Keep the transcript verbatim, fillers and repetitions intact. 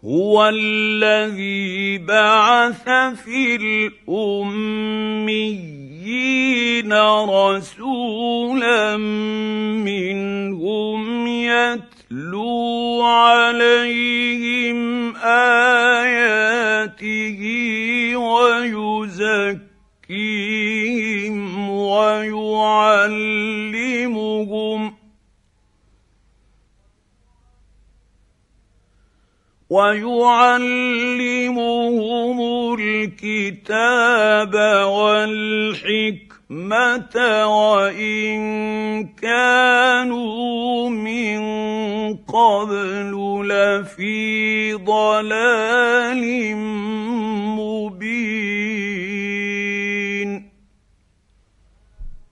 هو الذي بعث في الأميين رسولا منهم يتلو عليهم آياته ويزكيهم ويعلمهم ويعلمهم الكتاب والحكمة وإن كانوا من قبل لفي ضلال